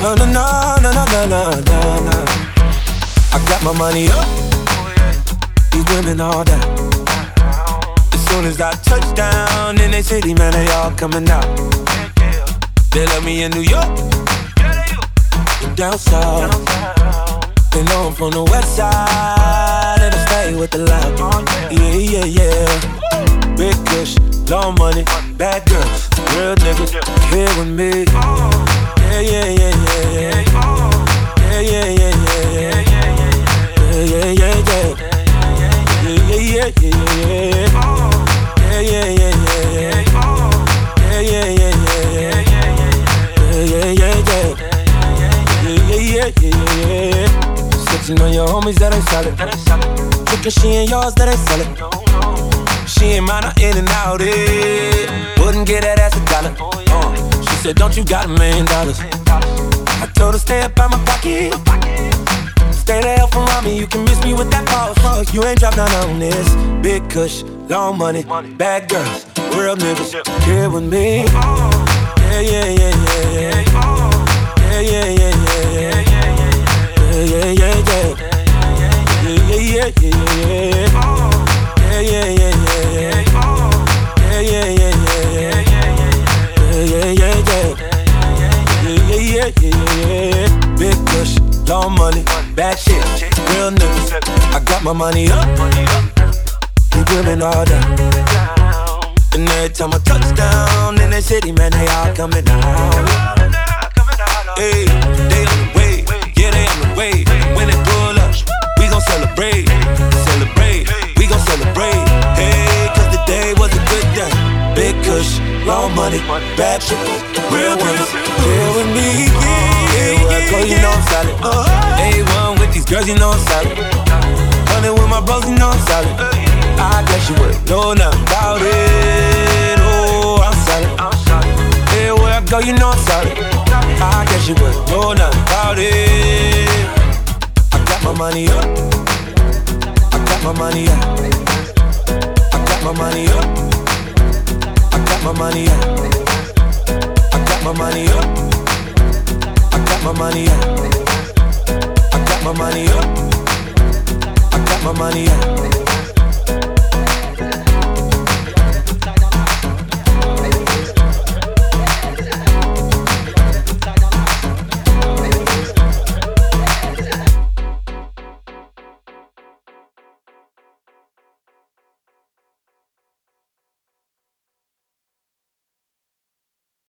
No, no, no, no, no, no, no, no, no. I got my money up. These women all down. As soon as I touch down in they city, man, they all coming out. They love me in New York, down south. They know I'm from the west side, and I stay with the loud. Yeah, yeah, yeah. Big kush, long money, bad girls, real niggas here with me. Yeah, yeah, yeah, yeah. Yeah, yeah, yeah, yeah. Yeah, yeah, yeah, yeah. Yeah, yeah, yeah, yeah. Yeah, yeah, yeah, yeah. Yeah, yeah, yeah, yeah. Yeah, yeah, yeah, yeah. Yeah, yeah, yeah, yeah. Switching on your homies that ain't solid. Thinking she ain't yours, that ain't solid. She ain't mine, I in and out it. Wouldn't get that ass $1. She said, don't you got $1 million? I told her, stay up out my pocket. Stay the hell from around me, you can miss me with that boss. Fuck, you ain't dropped down on this. Big kush, long money, bad girls, real niggas here with me. Yeah, yeah, yeah, yeah. Yeah, yeah, yeah, yeah. Yeah, yeah, yeah, yeah. Yeah, yeah, yeah, yeah. Yeah, yeah, yeah, yeah. Yeah, yeah, yeah, yeah. Yeah, yeah, yeah, yeah. Yeah, yeah, yeah, yeah. Big kush, long money, bad shit, real niggas. I got my money up. We women all down. And every time I touch down in the city, man, they all coming out. Hey, they on the way, yeah, they on the way. When they pull up, we gon' celebrate, celebrate, we gon' celebrate. Hey, cause the day was a good day. Big kush, long money, bad shit, real niggas here with me. Yeah, where I go, you know I'm solid. A1 with these girls, you know I'm solid. Running with my bros, you know I'm solid. I guess you would know nothing about it. Oh, I'm solid. Hey, where I go, you know I'm solid. I guess you would know nothing about it. I got my money up. I got my money up. I got my money up. I got my money up. I got my money up. I got my money up. I got my money up. I got my money up.